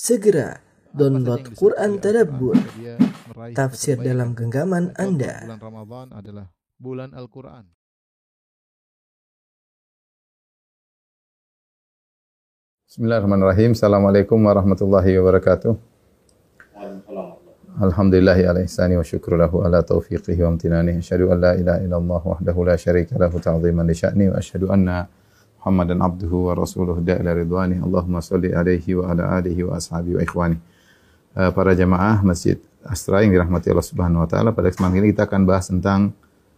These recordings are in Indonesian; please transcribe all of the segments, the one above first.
Segera download Quran Tadabbur, tafsir dalam genggaman Anda. Bulan Ramadan adalah bulan Al-Quran. Bismillahirrahmanirrahim. Assalamualaikum warahmatullahi wabarakatuh. Alhamdulillahi ala ihsani wa syukru lahu ala taufiqihi wa amtinani. Asyhadu an la ilaha illallah wahdahu la syarika lahu ta'ziman li sya'ni wa asyhadu anna Muhammadan abduhu wa rasuluhu da'ila ridwani. Allahumma salli alaihi wa ala alihi wa ashabihi wa ikhwani. Para jamaah Masjid Astra yang dirahmati Allah Subhanahu wa taala, pada kesempatan ini kita akan bahas tentang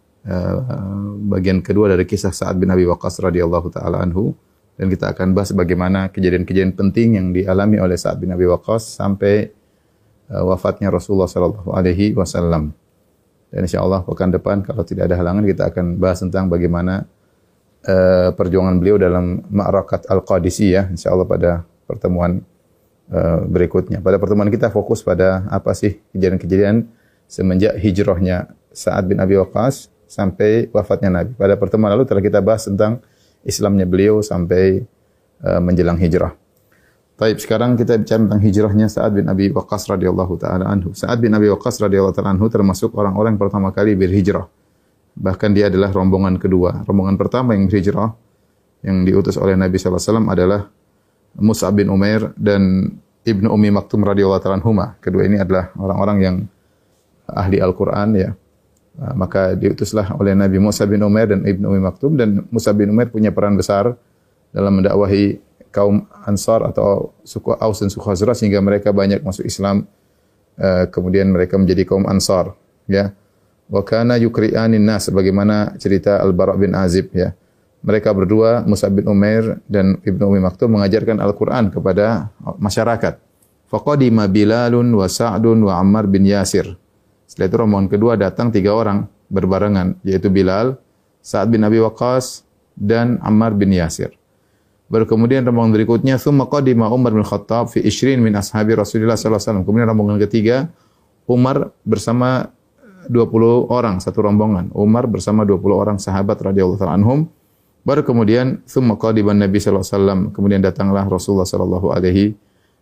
bagian kedua dari kisah Sa'ad bin Abi Waqqas radhiyallahu taala anhu, dan kita akan bahas bagaimana kejadian-kejadian penting yang dialami oleh Sa'ad bin Abi Waqqas sampai wafatnya Rasulullah sallallahu alaihi wasallam. Dan insyaallah pekan depan kalau tidak ada halangan kita akan bahas tentang bagaimana perjuangan beliau dalam Ma'rakat Al-Qadisiyah insyaallah pada pertemuan berikutnya. Pada pertemuan kita fokus pada apa sih kejadian-kejadian semenjak hijrahnya Sa'ad bin Abi Waqqas sampai wafatnya Nabi. Pada pertemuan lalu telah kita bahas tentang Islamnya beliau sampai menjelang hijrah. Baik, sekarang kita bicara tentang hijrahnya Sa'ad bin Abi Waqqas radhiyallahu taala anhu. Sa'ad bin Abi Waqqas radhiyallahu taala anhu termasuk orang-orang pertama kali berhijrah. Bahkan dia adalah rombongan kedua. Rombongan pertama yang berhijrah yang diutus oleh Nabi sallallahu alaihi wasallam adalah Mus'ab bin Umair dan Ibnu Ummi Maktum radhiyallahu taala anhuma. Kedua ini adalah orang-orang yang ahli Al-Qur'an ya. Maka diutuslah oleh Nabi Mus'ab bin Umair dan Ibnu Ummi Maktum, dan Mus'ab bin Umair punya peran besar dalam mendakwahi kaum Ansar atau suku Aus dan suku Khazraj sehingga mereka banyak masuk Islam. Kemudian mereka menjadi kaum Ansar ya. Wa kana yukri'anin nas, sebagaimana cerita Al-Bara' bin Azib ya. Mereka berdua, Mus'ab bin Umair dan Ibnu Ummi Maktum, mengajarkan Al-Qur'an kepada masyarakat. Faqadima Bilalun wa Sa'dun wa Ammar bin Yasir. Setelah itu rombongan kedua datang 3 orang berbarengan, yaitu Bilal, Sa'ad bin Abi Waqqas dan Ammar bin Yasir. Baru kemudian rombongan berikutnya, tsumma qadima Umar bin Khattab fi 20 min ashabi Rasulillah sallallahu alaihi wasallam. Kemudian rombongan ketiga, Umar bersama 20 orang, satu rombongan. Umar bersama 20 orang sahabat radhiyallahu ta'ala anhum. Baru kemudian tsumma qadiban Nabi sallallahu alaihi wasallam. Kemudian datanglah Rasulullah sallallahu alaihi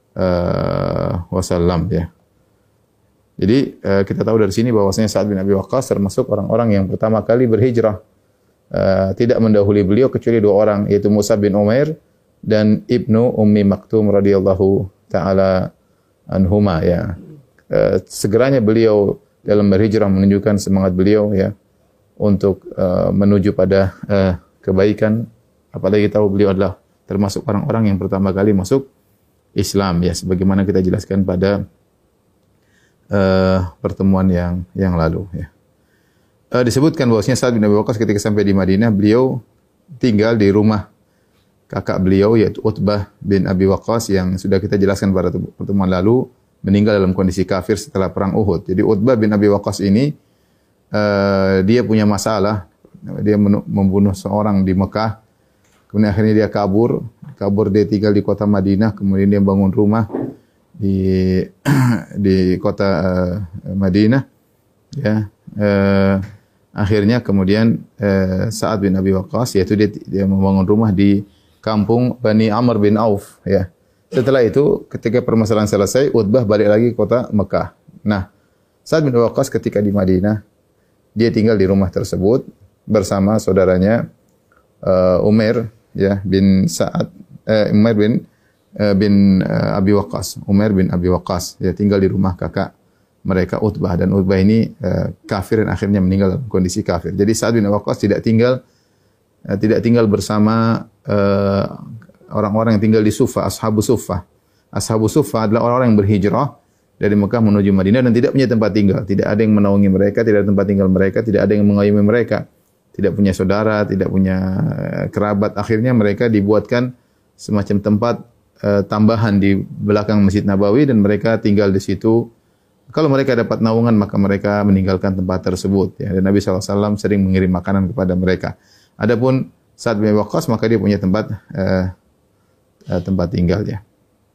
wasallam ya. Jadi kita tahu dari sini bahwasanya Sa'ad bin Abi Waqqas termasuk orang-orang yang pertama kali berhijrah. Tidak mendahului beliau kecuali 2 orang, yaitu Mus'ab bin Umair dan Ibnu Ummi Maktum radhiyallahu taala anhuma ya. Segeranya beliau dalam berhijrah menunjukkan semangat beliau ya untuk menuju pada kebaikan, apalagi tahu beliau adalah termasuk orang-orang yang pertama kali masuk Islam ya, sebagaimana kita jelaskan pada pertemuan yang lalu ya. Disebutkan bahwasanya Sa'ad bin Abi Waqqas ketika sampai di Madinah, beliau tinggal di rumah kakak beliau yaitu Utbah bin Abi Waqqas yang sudah kita jelaskan pada pertemuan lalu, meninggal dalam kondisi kafir setelah perang Uhud. Jadi Utbah bin Abi Waqqas ini dia punya masalah, dia membunuh seorang di Mekah. Kemudian akhirnya dia kabur dia tinggal di kota Madinah, kemudian dia bangun rumah di kota Madinah ya. Akhirnya kemudian Sa'ad bin Abi Waqqas, yaitu dia membangun rumah di kampung Bani Amr bin Auf ya. Setelah itu ketika permasalahan selesai, Utbah balik lagi ke kota Mekah. Nah, Sa'ad bin Abi Waqqas ketika di Madinah, dia tinggal di rumah tersebut bersama saudaranya Umair ya bin Sa'ad Umair bin Abi Waqqas. Umair bin Abi Waqqas ya tinggal di rumah kakak mereka Utbah, dan Utbah ini kafir dan akhirnya meninggal dalam kondisi kafir. Jadi Sa'ad bin Abi Waqqas tidak tinggal bersama orang-orang yang tinggal di Suffah, Ashabus Suffah. Ashabus Suffah adalah orang-orang yang berhijrah dari Mekah menuju Madinah dan tidak punya tempat tinggal. Tidak ada yang menaungi mereka, tidak ada tempat tinggal mereka, tidak ada yang mengayomi mereka. Tidak punya saudara, tidak punya kerabat. Akhirnya mereka dibuatkan semacam tempat tambahan di belakang Masjid Nabawi, dan mereka tinggal di situ. Kalau mereka dapat naungan, maka mereka meninggalkan tempat tersebut ya. Dan Nabi SAW sering mengirim makanan kepada mereka. Adapun Sa'ad bin Abi Waqqas, maka dia punya tempat tinggal ya.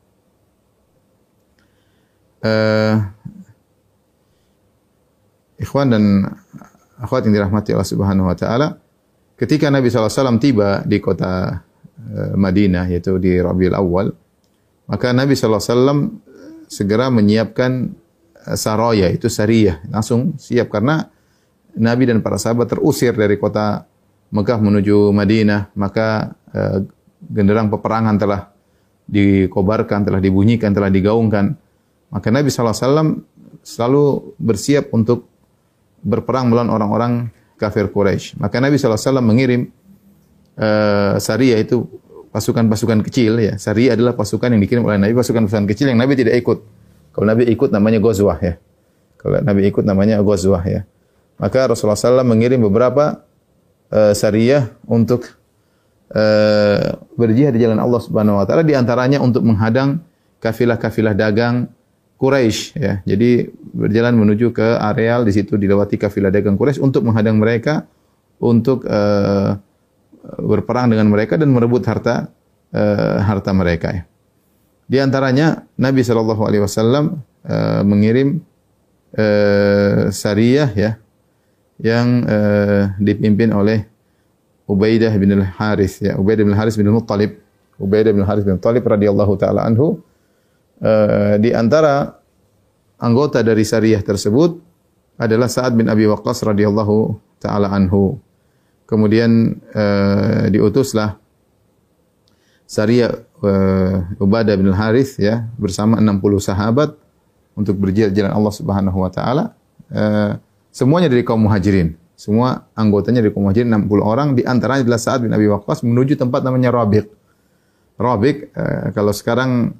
Ikhwan dan akhwat yang dirahmati Allah Subhanahu wa taala, ketika Nabi SAW tiba di kota Madinah, yaitu di Rabiul Awal, Maka Nabi SAW segera menyiapkan saraya, itu sariyah, langsung siap karena Nabi dan para sahabat terusir dari kota Mekah menuju Madinah, maka genderang peperangan telah dikobarkan, telah dibunyikan, telah digaungkan. Maka Nabi SAW selalu bersiap untuk berperang melawan orang-orang kafir Quraisy. Maka Nabi SAW mengirim sariyah, itu pasukan-pasukan kecil ya. Sariyah adalah pasukan yang dikirim oleh Nabi, pasukan-pasukan kecil yang Nabi tidak ikut. Kalau Nabi ikut namanya ghazwah ya. Kalau Nabi ikut namanya ghazwah ya. Maka Rasulullah SAW mengirim beberapa sariyah untuk berjihad di jalan Allah Subhanahu wa taala, di antaranya untuk menghadang kafilah-kafilah dagang Quraisy ya. Jadi berjalan menuju ke areal, di situ dilewati kafilah dagang Quraisy untuk menghadang mereka, untuk berperang dengan mereka dan merebut harta mereka ya. Di antaranya Nabi SAW mengirim sariyah ya, yang dipimpin oleh Ubaidah bin al-Harits ya, Ubaidah bin al-Harits bin Muttalib. Ubaidah bin al-Harits bin Muttalib radhiyallahu taala anhu. Di antara anggota dari sariyah tersebut adalah Sa'ad bin Abi Waqqas radhiyallahu taala anhu. Kemudian diutuslah sariyah Ubadah bin al-Harits ya bersama 60 sahabat untuk berjihad jalan Allah Subhanahu wa taala. Semuanya dari kaum Muhajirin. Semua anggotanya dari kaum Muhajirin, 60 orang, di antaranya adalah Sa'ad bin Abi Waqqas menuju tempat namanya Rabiq. Rabiq kalau sekarang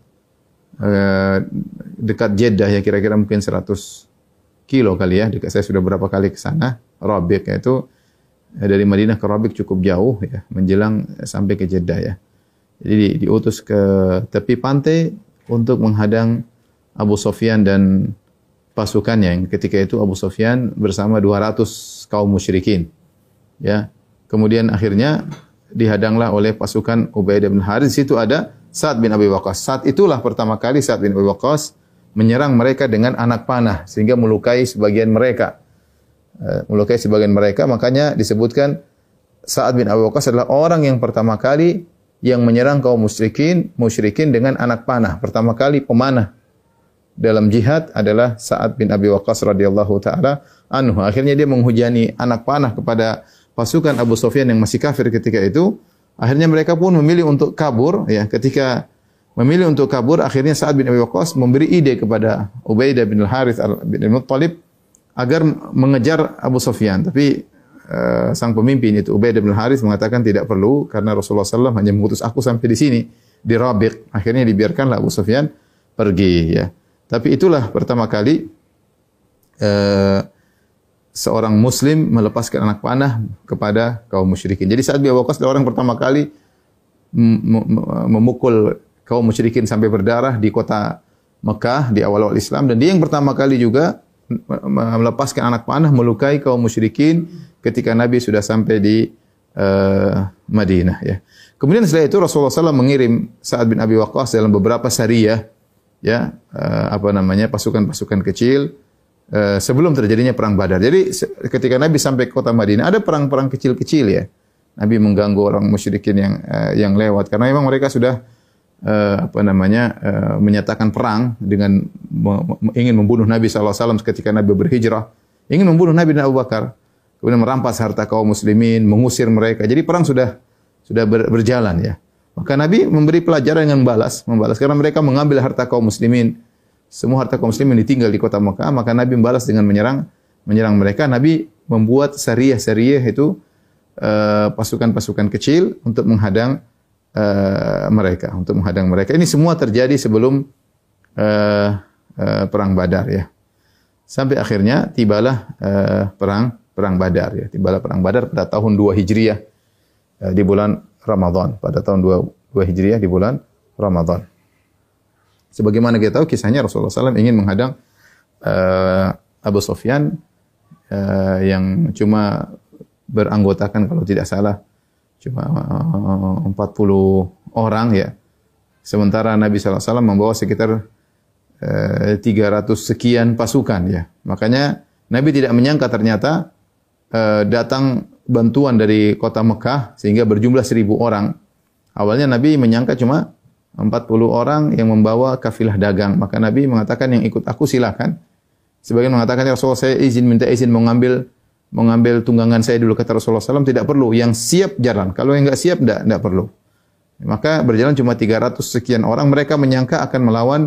dekat Jeddah ya, kira-kira mungkin 100 kilo kali ya. Dekat, saya sudah berapa kali ke sana. Rabiq itu dari Madinah ke Rabiq cukup jauh ya, menjelang sampai ke Jeddah ya. Jadi diutus ke tepi pantai untuk menghadang Abu Sufyan dan pasukannya, yang ketika itu Abu Sufyan bersama 200 kaum musyrikin. Ya. Kemudian akhirnya dihadanglah oleh pasukan Ubaidah bin Harits. Situ ada Sa'ad bin Abi Waqqas. Saat itulah pertama kali Sa'ad bin Abi Waqqas menyerang mereka dengan anak panah sehingga melukai sebagian mereka. Makanya disebutkan Sa'ad bin Abi Waqqas adalah orang yang pertama kali yang menyerang kaum musyrikin dengan anak panah. Pertama kali pemanah dalam jihad adalah Sa'ad bin Abi Waqqas radhiyallahu taala anhu. Akhirnya dia menghujani anak panah kepada pasukan Abu Sufyan yang masih kafir ketika itu. Akhirnya mereka pun memilih untuk kabur ya. Ketika memilih untuk kabur, akhirnya Sa'ad bin Abi Waqqas memberi ide kepada Ubaidah bin al-Harits bin Muttalib agar mengejar Abu Sufyan. Tapi sang pemimpin itu Ubaidah bin al-Harits mengatakan tidak perlu, karena Rasulullah SAW hanya mengutus aku sampai di sini, di Rabiq. Akhirnya dibiarkanlah Abu Sufyan pergi ya. Tapi itulah pertama kali seorang muslim melepaskan anak panah kepada kaum musyrikin. Jadi Sa'ad bin Abi Waqqas adalah orang pertama kali memukul kaum musyrikin sampai berdarah di kota Mekah di awal-awal Islam, dan dia yang pertama kali juga melepaskan anak panah melukai kaum musyrikin ketika Nabi sudah sampai di Madinah ya. Kemudian setelah itu Rasulullah SAW mengirim Sa'ad bin Abi Waqqas dalam beberapa sariyah ya, pasukan-pasukan kecil sebelum terjadinya perang Badar. Jadi ketika Nabi sampai ke kota Madinah ada perang-perang kecil-kecil ya. Nabi mengganggu orang musyrikin yang lewat karena memang mereka sudah menyatakan perang dengan ingin membunuh Nabi SAW ketika Nabi berhijrah, ingin membunuh Nabi dan Abu Bakar, kemudian merampas harta kaum muslimin, mengusir mereka. Jadi perang sudah berjalan ya. Maka Nabi memberi pelajaran dengan membalas karena mereka mengambil harta kaum muslimin. Semua harta kaum muslimin ditinggal di kota Mekah, maka Nabi membalas dengan menyerang mereka. Nabi membuat sariyah itu pasukan-pasukan kecil untuk menghadang mereka. Ini semua terjadi sebelum perang Badar ya. Sampai akhirnya tibalah perang Badar ya. Tibalah perang Badar pada tahun 2 Hijriah di bulan Ramadan. Pada tahun 2 Hijriah di bulan Ramadan. Sebagaimana kita tahu kisahnya Rasulullah SAW ingin menghadang Abu Sufyan yang cuma beranggotakan kalau tidak salah cuma 40 orang ya. Sementara Nabi SAW membawa sekitar 300 sekian pasukan ya. Makanya Nabi tidak menyangka ternyata datang bantuan dari kota Mekah sehingga berjumlah 1000 orang. Awalnya Nabi menyangka cuma 40 orang yang membawa kafilah dagang. Maka Nabi mengatakan yang ikut aku silakan. Sebagian mengatakan ya Rasulullah saya minta izin mau ngambil tunggangan saya dulu, kata Rasulullah SAW, tidak perlu. Yang siap jalan. Kalau yang enggak siap enggak perlu. Maka berjalan cuma 300 sekian orang. Mereka menyangka akan melawan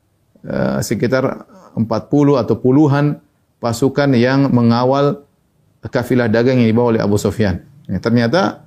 sekitar 40 atau puluhan pasukan yang mengawal kafilah dagang yang dibawa oleh Abu Sufyan. Ya, ternyata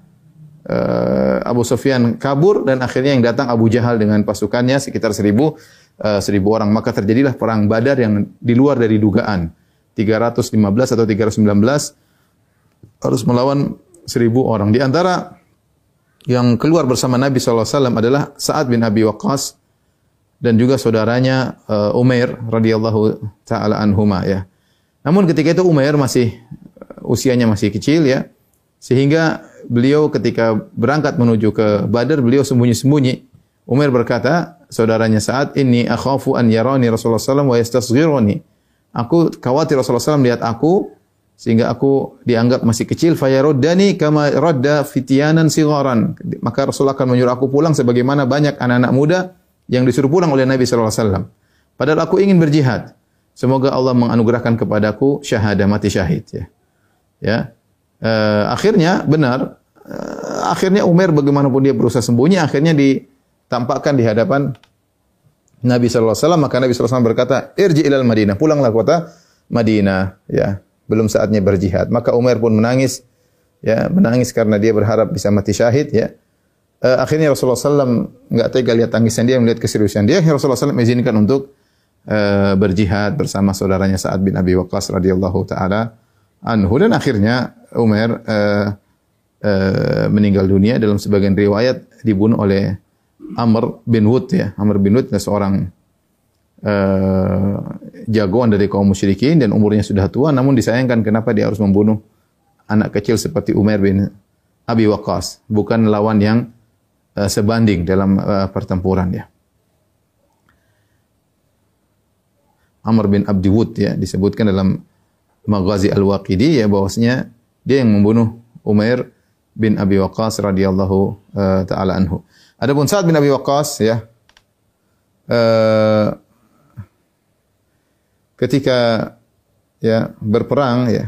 Abu Sufyan kabur dan akhirnya yang datang Abu Jahal dengan pasukannya sekitar 1000 orang. Maka terjadilah perang Badar yang di luar dari dugaan. 315 atau 319 harus melawan 1000 orang. Di antara yang keluar bersama Nabi SAW adalah Sa'ad bin Abi Waqqas dan juga saudaranya Umair radhiyallahu taala anhuma ya. Namun ketika itu Umair usianya masih kecil ya. Sehingga beliau ketika berangkat menuju ke Badar beliau sembunyi-sembunyi. Umair berkata, saudaranya Sa'ad, "Inni akhafu an yarani Rasulullah SAW wa yastasghiruni." Aku khawatir Rasulullah SAW melihat aku sehingga aku dianggap masih kecil. Fayaruddani kama radda fityanan sigharan. Maka Rasulullah akan menyuruh aku pulang sebagaimana banyak anak-anak muda yang disuruh pulang oleh Nabi SAW. Padahal aku ingin berjihad. Semoga Allah menganugerahkan kepadaku syahadah, mati syahid. Ya. Akhirnya benar. Akhirnya Umar bagaimanapun dia berusaha sembunyi, akhirnya ditampakkan di hadapan Nabi SAW. Maka Nabi SAW berkata, irji ilal Madinah, pulanglah kota Madinah. Ya, belum saatnya berjihad. Maka Umar pun menangis, ya, menangis karena dia berharap bisa mati syahid. Ya, akhirnya Rasulullah SAW nggak tega lihat tangisan dia, melihat keseriusan dia. Rasulullah SAW izinkan untuk berjihad bersama saudaranya Sa'ad bin Abi Waqqas radhiyallahu taala anhu, dan akhirnya Umar meninggal dunia. Dalam sebagian riwayat dibunuh oleh Amr bin Wud ya. Amr bin Wud adalah seorang jagoan dari kaum musyrikin dan umurnya sudah tua, namun disayangkan kenapa dia harus membunuh anak kecil seperti Umar bin Abi Waqqas, bukan lawan yang sebanding dalam pertempuran ya. Amr bin Abdi Wud ya, disebutkan dalam Maghazi Al-Waqidi ya, bahwasanya dia yang membunuh Umair bin Abi Waqqas radhiyallahu taala anhu. Adapun Sa'ad bin Abi Waqqas ya, ketika ya berperang ya,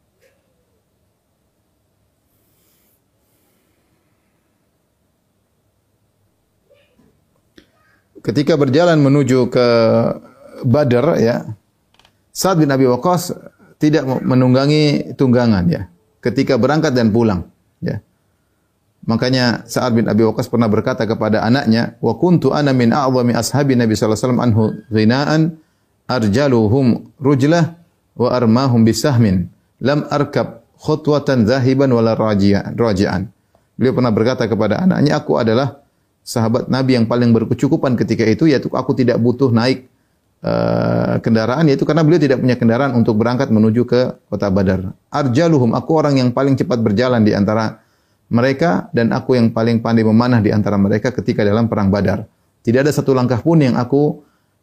ketika berjalan menuju ke Badar ya, Sa'ad bin Abi Waqqas tidak menunggangi tunggangan ya, ketika berangkat dan pulang ya. Makanya Sa'ad bin Abi Waqqas pernah berkata kepada anaknya, "Wa kuntu ana min a'zami ashabi Nabi sallallahu alaihi wasallam anhu ghinaan arjaluhum rujlah wa armahum bisahmin lam arkab khutwatan zahiban wala raji'an." Beliau pernah berkata kepada anaknya, "Aku adalah sahabat Nabi yang paling berkecukupan ketika itu, yaitu aku tidak butuh naik kendaraan, yaitu karena beliau tidak punya kendaraan untuk berangkat menuju ke kota Badar. Arjaluhum, aku orang yang paling cepat berjalan di antara mereka dan aku yang paling pandai memanah di antara mereka ketika dalam perang Badar. Tidak ada satu langkah pun yang aku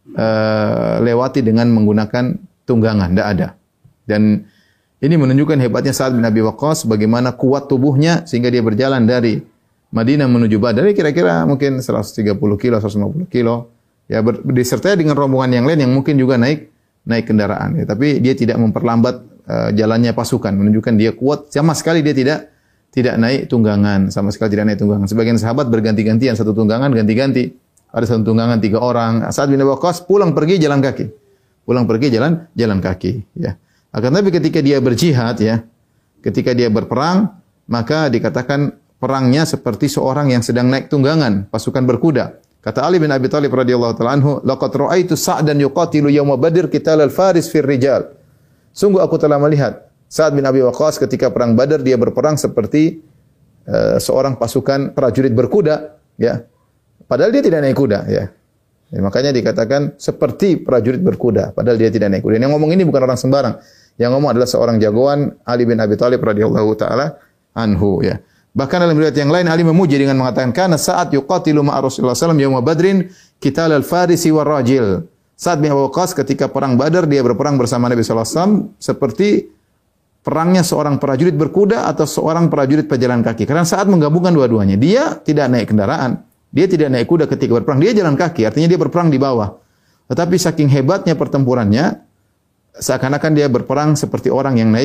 lewati dengan menggunakan tunggangan, tidak ada." Dan ini menunjukkan hebatnya Sa'ad bin Abi Waqqas, bagaimana kuat tubuhnya sehingga dia berjalan dari Madinah menuju Badar, kira-kira mungkin 130 kilo, 150 kilo. Ya, disertai dengan rombongan yang lain yang mungkin juga naik kendaraan. Ya, tapi dia tidak memperlambat jalannya pasukan, menunjukkan dia kuat. Sama sekali dia tidak naik tunggangan, sama sekali tidak naik tunggangan. Sebagian sahabat berganti-gantian, satu tunggangan ganti-ganti. Ada satu tunggangan 3 orang. Sa'ad bin Abi Waqqas pulang pergi jalan kaki. Pulang pergi jalan kaki. Ya. Akan tapi ketika dia berjihad, ya, ketika dia berperang, maka dikatakan perangnya seperti seorang yang sedang naik tunggangan, pasukan berkuda. Kata Ali bin Abi Thalib radhiyallahu ta'ala anhu, "Laqad ra'aitu Sa'dan yuqatilu yauma Badr qital al-faris fir rijal." Sungguh aku telah melihat Sa'ad bin Abi Waqqas ketika perang Badar, dia berperang seperti seorang pasukan prajurit berkuda, ya. Padahal dia tidak naik kuda, ya. Ya, makanya dikatakan seperti prajurit berkuda, padahal dia tidak naik kuda. Yang ngomong ini bukan orang sembarang. Yang ngomong adalah seorang jagoan, Ali bin Abi Thalib radhiyallahu ta'ala anhu, ya. Bahkan dalam riwayat yang lain Ali memuji dengan mengatakan, "Kana Sa'ad yuqatilu ma'a Rasulullah sallallahu alaihi wasallam yauma Badrin qital al-farisi war rajil." Sa'ad bin Abi Waqqas ketika perang Badar dia berperang bersama Nabi sallallahu alaihi wasallam seperti perangnya seorang prajurit berkuda atau seorang prajurit pejalan kaki. Karena Sa'ad menggabungkan dua-duanya. Dia tidak naik kendaraan, Dia tidak naik kuda ketika berperang, dia jalan kaki, artinya dia berperang di bawah. Tetapi saking hebatnya pertempurannya, seakan-akan dia berperang seperti orang yang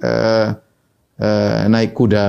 naik kuda.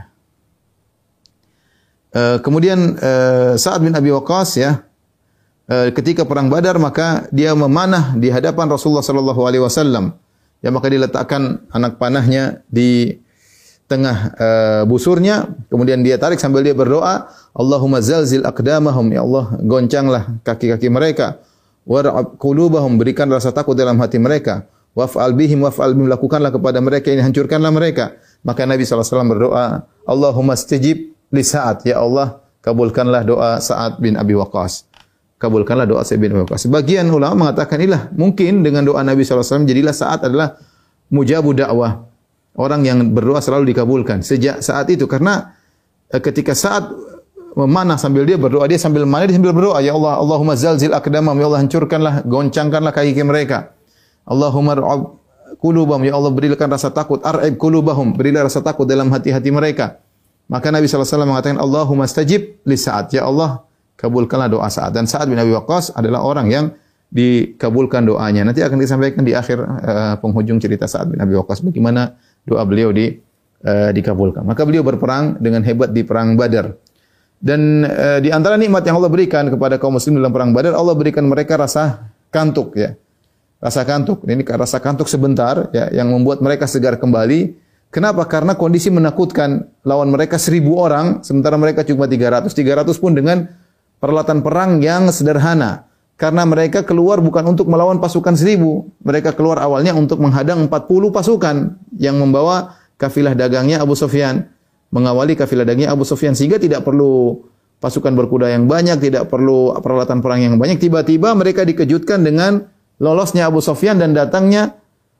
Kemudian Sa'ad bin Abi Waqqas ya, ketika perang Badar maka dia memanah di hadapan Rasulullah sallallahu alaihi wasallam. Ya, maka diletakkan anak panahnya di tengah busurnya, kemudian dia tarik sambil dia berdoa, Allahumma zalzil aqdamahum, ya Allah goncanglah kaki-kaki mereka, war'ab qulubahum, berikan rasa takut dalam hati mereka, waf'al bihim lakukanlah kepada mereka ini, hancurkanlah mereka. Maka Nabi SAW berdoa, Allahumma istajib li Sa'ad, ya Allah kabulkanlah doa Sa'ad bin Abi Waqqas. Kabulkanlah doa Sa'ad bin Abi Waqqas. Sebagian ulama mengatakan inilah mungkin dengan doa Nabi SAW jadilah Sa'ad adalah mujabu dakwah. Orang yang berdoa selalu dikabulkan. Sejak saat itu, karena ketika Sa'ad memanah sambil dia berdoa, dia sambil memanah, dia sambil berdoa, ya Allah, Allahumma zalzil aqdamahum, ya Allah hancurkanlah, goncangkanlah kaki mereka. Allahumma r'ab qulubahum, ya Allah berikan rasa takut, ar'ib qulubahum, berilah rasa takut dalam hati-hati mereka. Maka Nabi SAW mengatakan, Allahumma stajib li Sa'ad, ya Allah kabulkanlah doa Sa'ad. Dan Sa'ad bin Abi Waqqas adalah orang yang dikabulkan doanya. Nanti akan disampaikan di akhir penghujung cerita Sa'ad bin Abi Waqqas bagaimana doa beliau dikabulkan. Maka beliau berperang dengan hebat di perang Badar. Dan di antara nikmat yang Allah berikan kepada kaum muslim dalam perang Badar, Allah berikan mereka rasa kantuk ya. Rasa kantuk. Ini rasa kantuk sebentar ya yang membuat mereka segar kembali. Kenapa? Karena kondisi menakutkan. Lawan mereka 1.000 orang, sementara mereka cuma 300. 300 pun dengan peralatan perang yang sederhana. Karena mereka keluar bukan untuk melawan pasukan 1.000. Mereka keluar awalnya untuk menghadang 40 pasukan yang membawa kafilah dagangnya Abu Sufyan. Mengawali kafilah dagangnya Abu Sufyan. Sehingga tidak perlu pasukan berkuda yang banyak, tidak perlu peralatan perang yang banyak. Tiba-tiba mereka dikejutkan dengan lolosnya Abu Sufyan dan datangnya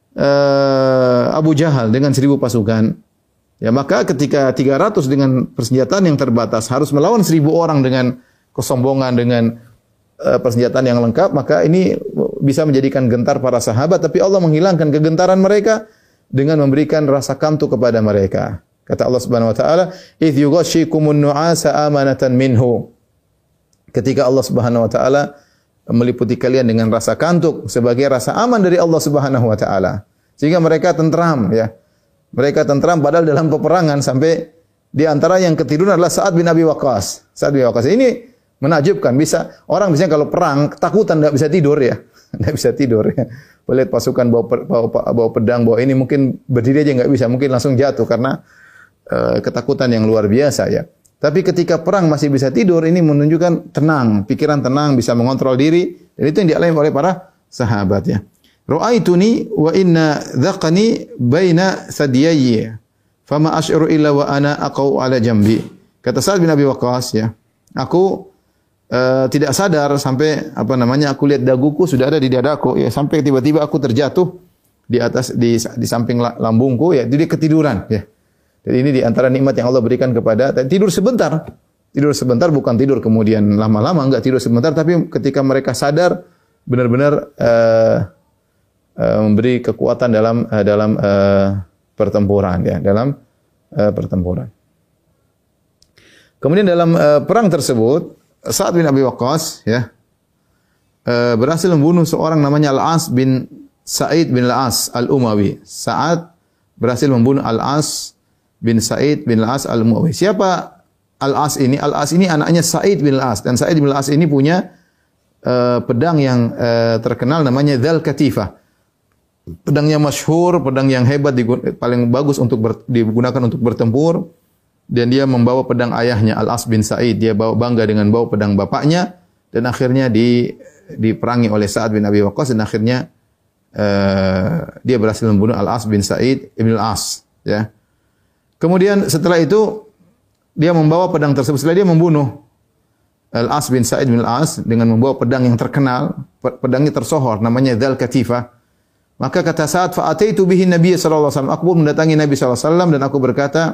Abu Jahal dengan 1.000 pasukan. Ya, maka ketika 300 dengan persenjataan yang terbatas harus melawan 1.000 orang dengan kesombongan, dengan persenjataan yang lengkap, maka ini bisa menjadikan gentar para sahabat, tapi Allah menghilangkan kegentaran mereka dengan memberikan rasa kantuk kepada mereka. Kata Allah Subhanahu wa taala, "Idz yughashshikumun nu'asa amanatan minhu." Ketika Allah Subhanahu wa taala meliputi kalian dengan rasa kantuk sebagai rasa aman dari Allah Subhanahu wa taala. Sehingga mereka tentram ya. Mereka tentram padahal dalam peperangan sampai di antara yang ketiduran adalah Sa'ad bin Abi Waqqas. Sa'ad bin Abi Waqqas ini menakjubkan, orang biasanya kalau perang ketakutan enggak bisa tidur ya. Enggak bisa tidur ya. Lihat pasukan bawa pedang, bawa ini mungkin berdiri aja enggak bisa, mungkin langsung jatuh karena ketakutan yang luar biasa ya. Tapi ketika perang masih bisa tidur, ini menunjukkan tenang, pikiran tenang, bisa mengontrol diri, dan itu yang dialami oleh para sahabat ya. Ra'aituni wa inna dhaqani baina sadiyyi fama ash'uru illa wa ana aqau ala jambi. Kata Sa'ad bin Abi Waqqas ya, aku tidak sadar sampai aku lihat daguku sudah ada di dadaku ya, sampai tiba-tiba aku terjatuh di atas di samping lambungku ya, jadi ketiduran ya. Jadi ini di antara nikmat yang Allah berikan kepada tidur sebentar. Tidur sebentar bukan tidur kemudian lama-lama, enggak, tidur sebentar, tapi ketika mereka sadar benar-benar memberi kekuatan dalam pertempuran ya, dalam pertempuran. Kemudian dalam perang tersebut Sa'ad bin Abi Waqqas ya berhasil membunuh seorang namanya Al-As bin Sa'id bin Al-As Al-Umawi. Sa'ad berhasil membunuh Al-As bin Sa'id bin Al-As Al-Umawi. Siapa Al-As ini? Al-As ini anaknya Sa'id bin Al-As, dan Sa'id bin Al-As ini punya pedang yang terkenal namanya Dzal Katifah. Pedangnya masyhur, pedang yang hebat, paling bagus untuk digunakan untuk bertempur. Dan dia membawa pedang ayahnya Al-As bin Sa'id. Dia bangga dengan bawa pedang bapaknya, dan akhirnya diperangi oleh Sa'ad bin Abi Waqqas, dan akhirnya dia berhasil membunuh Al-As bin Sa'id ibn Al-As ya. Kemudian setelah itu dia membawa pedang tersebut, setelah dia membunuh Al-As bin Sa'id bin Al-As dengan membawa pedang yang terkenal, pedangnya tersohor namanya Dzal Katifah. Maka kata Sa'ad, fa ataitu bihi Nabi sallallahu alaihi wasallam, aku pun mendatangi Nabi sallallahu alaihi wasallam dan aku berkata,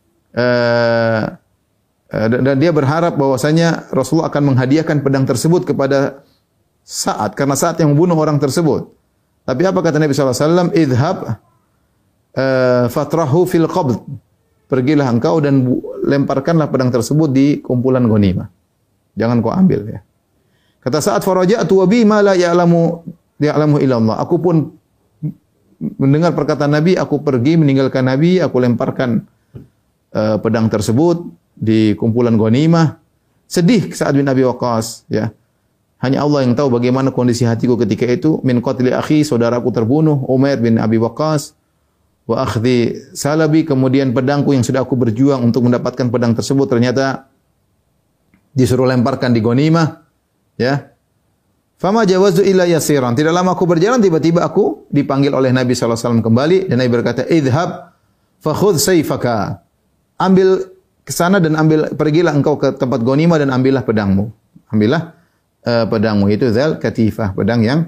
dan dia berharap bahwasanya Rasulullah akan menghadiahkan pedang tersebut kepada Sa'ad karena Sa'ad yang membunuh orang tersebut. Tapi apa kata Nabi sallallahu alaihi wasallam? Idhab fatrahu fil qabd. Pergilah engkau dan lemparkanlah pedang tersebut di kumpulan ghanimah. Jangan kau ambil ya. Kata Sa'ad, faraja'tu wa bi ma la ya'lamu illallah. Aku pun mendengar perkataan Nabi, aku pergi meninggalkan Nabi, aku lemparkan pedang tersebut di kumpulan ghanimah. Sedih Sa'ad bin Abi Waqqas ya. Hanya Allah yang tahu bagaimana kondisi hatiku ketika itu. Min qatli akhi, saudaraku terbunuh, Umair bin Abi Waqqas. Wa akhdhi salabi, kemudian pedangku yang sudah aku berjuang untuk mendapatkan pedang tersebut ternyata disuruh lemparkan di ghanimah. Ya. Fama jawazu illa yasiran. Tidak lama aku berjalan, tiba-tiba aku dipanggil oleh Nabi SAW kembali. Dan Nabi berkata, idhab fakhudh sayfaka. Ambil ke sana dan pergilah engkau ke tempat ghanimah dan ambillah pedangmu. Ambillah pedangmu, itu dzal katifah, pedang yang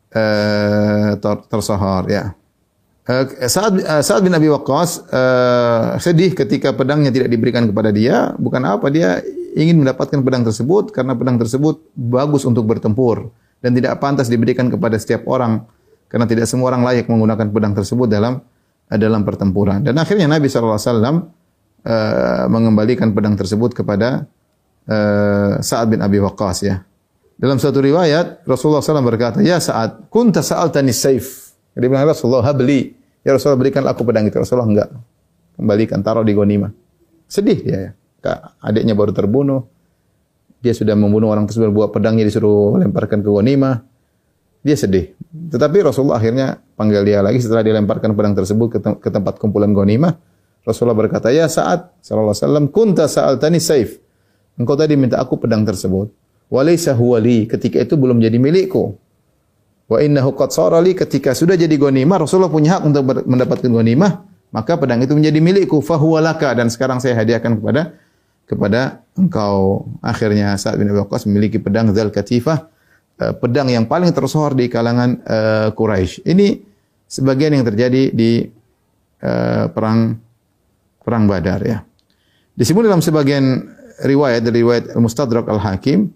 tersohor ya. Sa'ad bin Abi Waqqas sedih ketika pedangnya tidak diberikan kepada dia. Bukan apa, dia ingin mendapatkan pedang tersebut karena pedang tersebut bagus untuk bertempur dan tidak pantas diberikan kepada setiap orang karena tidak semua orang layak menggunakan pedang tersebut dalam pertempuran. Dan akhirnya Nabi SAW mengembalikan pedang tersebut kepada Sa'ad bin Abi Waqqas ya. Dalam suatu riwayat Rasulullah SAW berkata, "Ya Sa'ad, kunta sa'altani saif." Dia bilang, "Rasulullah, habli." Ya Rasulullah, berikanlah aku pedang itu. Rasulullah enggak. Kembalikan, taruh di ghanimah. Sedih dia ya. Adiknya baru terbunuh. Dia sudah membunuh orang tersebut, buat pedangnya disuruh lemparkan ke ghanimah. Dia sedih. Tetapi Rasulullah akhirnya panggil dia lagi setelah dilemparkan pedang tersebut ke tempat kumpulan ghanimah. Rasulullah berkata, "Ya Sa'ad sallallahu alaihi wasallam, kunta sa'altani saif." Engkau tadi minta aku pedang tersebut. Walaysa huwa li, ketika itu belum jadi milikku. Wa innahu qad sara li, ketika sudah jadi ghanimah, Rasulullah punya hak untuk mendapatkan ghanimah, maka pedang itu menjadi milikku. Fa huwa laka, dan sekarang saya hadiahkan kepada engkau. Akhirnya Sa'ad bin Abi Waqqas memiliki pedang dzal katifah, pedang yang paling tersohor di kalangan Quraisy. Ini sebagian yang terjadi di perang Badar ya. Disebut dalam sebagian riwayat dari riwayat Al-Mustadrak Al-Hakim,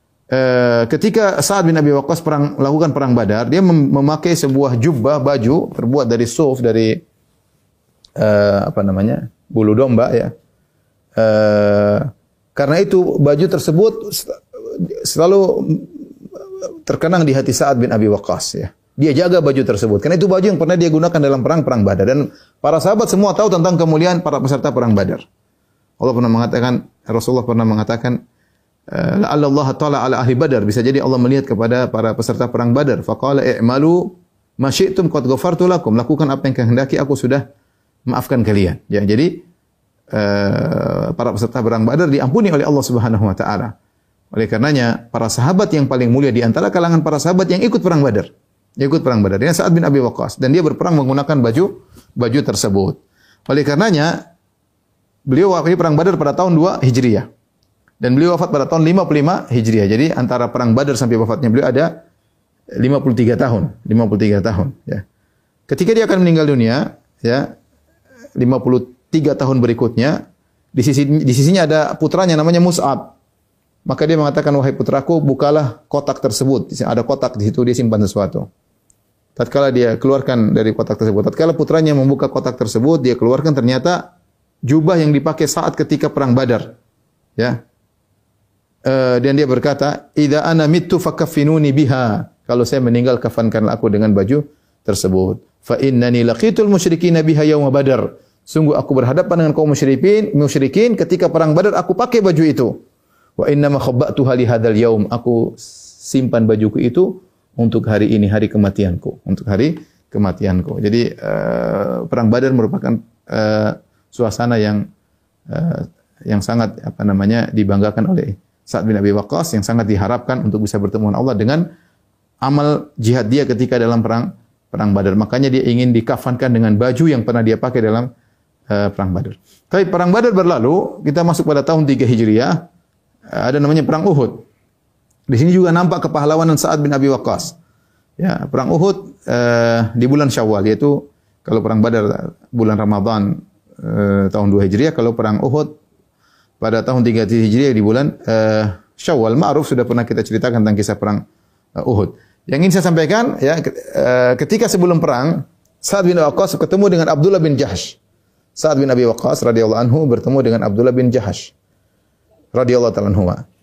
ketika Sa'ad bin Abi Waqqas melakukan perang Badar, dia memakai sebuah jubbah, baju terbuat dari suf, dari bulu domba ya. Karena itu baju tersebut selalu terkenang di hati Sa'ad bin Abi Waqqas ya. Dia jaga baju tersebut karena itu baju yang pernah dia gunakan dalam perang Badar, dan para sahabat semua tahu tentang kemuliaan para peserta perang Badar. Rasulullah pernah mengatakan, "La'alla Allah ta'ala ala ahli Badar." Bisa jadi Allah melihat kepada para peserta perang Badar. Faqala i'malu ma syi'tum qad ghafartu lakum. Lakukan apa yang kehendaki, aku sudah maafkan kalian. Ya, jadi para peserta perang Badar diampuni oleh Allah Subhanahu wa taala. Oleh karenanya para sahabat yang paling mulia di antara kalangan para sahabat yang ikut perang Badar. Ini Sa'ad bin Abi Waqqas, dan dia berperang menggunakan baju tersebut. Oleh karenanya beliau wafat perang Badar pada tahun 2 Hijriah. Dan beliau wafat pada tahun 55 Hijriah. Jadi antara perang Badar sampai wafatnya beliau ada 53 tahun ya. Ketika dia akan meninggal dunia ya, 53 tahun berikutnya, di sisinya ada putranya namanya Mus'ab. Maka dia mengatakan, "Wahai putraku, bukalah kotak tersebut." Ada kotak di situ, dia simpan sesuatu. Tatkala dia keluarkan dari kotak tersebut, tatkala putranya membuka kotak tersebut, dia keluarkan ternyata jubah yang dipakai saat ketika perang Badar. Ya. Dan dia berkata, "Idza ana mittu fakaffinuni biha." Kalau saya meninggal, kafankanlah aku dengan baju tersebut. "Fa innani laqitul musyrikin biha yaum Badar." Sungguh aku berhadapan dengan kaum musyrikin ketika perang Badar, aku pakai baju itu. "Wa inna ma khabbatuha li hadzal yaum." Aku simpan bajuku itu untuk hari ini, hari kematianku, Jadi perang Badar merupakan suasana yang sangat dibanggakan oleh Sa'ad bin Abi Waqqas, yang sangat diharapkan untuk bisa bertemu dengan Allah dengan amal jihad dia ketika dalam perang Badar. Makanya dia ingin dikafankan dengan baju yang pernah dia pakai dalam perang Badar. Tapi perang Badar berlalu, kita masuk pada tahun 3 Hijriah, ada namanya perang Uhud. Di sini juga nampak kepahlawanan Sa'ad bin Abi Waqqas. Ya, perang Uhud di bulan Syawal, yaitu kalau perang Badar bulan Ramadan tahun 2 Hijriah, kalau perang Uhud pada tahun 3 Hijriah di bulan Syawal. Ma'ruf, sudah pernah kita ceritakan tentang kisah perang Uhud. Yang ingin saya sampaikan ya, ketika sebelum perang, Sa'ad bin Abi Waqqas ketemu dengan Abdullah bin Jahsh. Sa'ad bin Abi Waqqas radhiyallahu anhu bertemu dengan Abdullah bin Jahsh radhiyallahu ta'ala anhu.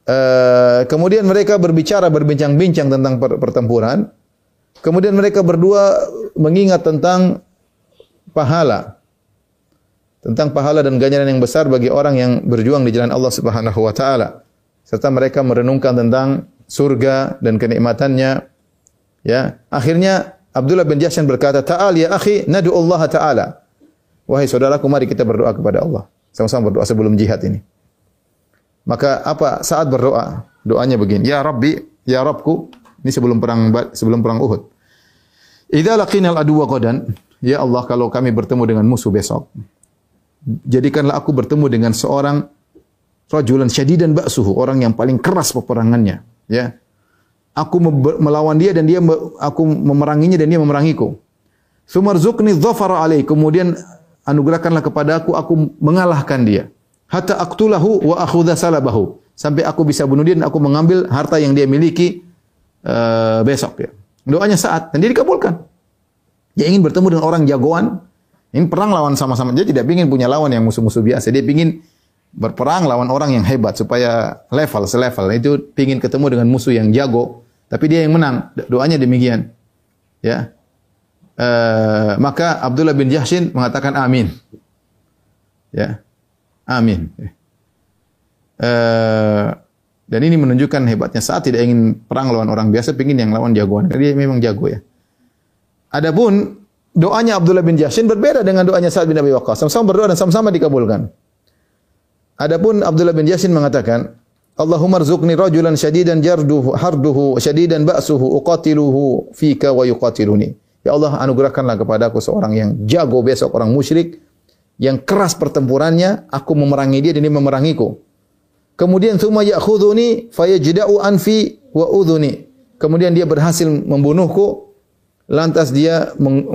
Kemudian mereka berbincang-bincang tentang pertempuran. Kemudian mereka berdua mengingat tentang pahala. Tentang pahala dan ganjaran yang besar bagi orang yang berjuang di jalan Allah Subhanahu wa taala. Serta mereka merenungkan tentang surga dan kenikmatannya. Ya, akhirnya Abdullah bin Jahsy berkata, "Ta'al ya akhi, nad'u Allah ta'ala." Wahai saudaraku, mari kita berdoa kepada Allah. Sama-sama berdoa sebelum jihad ini. Maka saat berdoa? Doanya begini, "Ya Rabbi, ya Rabbku." Ini sebelum perang Uhud. "Idza laqinal aduwwa qadan." Ya Allah, kalau kami bertemu dengan musuh besok, jadikanlah aku bertemu dengan seorang rajulan syadidan ba'suhu, orang yang paling keras peperangannya, ya. Aku melawan dia dan aku memeranginya dan dia memerangiku. Sumarzuqni dhafara alaihi, kemudian anugerahkanlah kepada aku mengalahkan dia. Hatta aqtulahu wa akhudha salabahu, sampai aku bisa bunuh dia dan aku mengambil harta yang dia miliki besok, ya. Doanya saat dan dia dikabulkan. Dia ingin bertemu dengan orang jagoan, ingin perang lawan sama-sama. Dia tidak ingin punya lawan yang musuh-musuh biasa. Dia ingin berperang lawan orang yang hebat supaya selevel. Itu ingin ketemu dengan musuh yang jago, tapi dia yang menang. Doanya demikian. Ya. Maka Abdullah bin Jahsy mengatakan amin. Ya. Amin. Dan ini menunjukkan hebatnya saat tidak ingin perang lawan orang biasa, ingin yang lawan jagoan. Karena dia memang jago, ya. Adapun doanya Abdullah bin Jahsy berbeda dengan doanya Sa'ad bin Abi Waqqas. Sama-sama berdoa dan sama-sama dikabulkan. Adapun Abdullah bin Jahsy mengatakan, "Allahumma rzuqni rajulan syadidan harduhu syadidan ba'suhu uqatiluhu fika wa yuqatiluni." Ya Allah, anugerahkanlah kepadaku seorang yang jago besok, orang musyrik yang keras pertempurannya, aku memerangi dia dan dia memerangiku. Kemudian thumma ya'khudhuni fayajda'u anfi wa udhuni. Kemudian dia berhasil membunuhku, lantas dia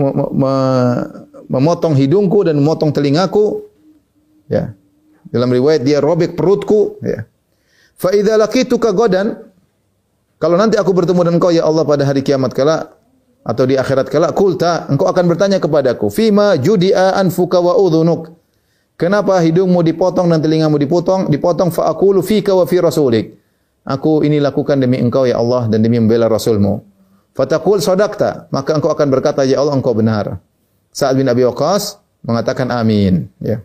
memotong hidungku dan memotong telingaku. Ya. Dalam riwayat dia robek perutku, ya. Fa idza laqituka gadan, kalau nanti aku bertemu dengan engkau ya Allah pada hari kiamat kala atau di akhirat kala, qulta, engkau akan bertanya kepadaku, fima judi'a anfuka wa udhunuk. Kenapa hidungmu dipotong dan telingamu dipotong fa aqulu fika wa fi rasulik. Aku ini lakukan demi engkau ya Allah dan demi membela Rasulmu. Fataqul sadaqta, maka engkau akan berkata ya Allah engkau benar. Sa'ad bin Abi Waqqas mengatakan amin, ya.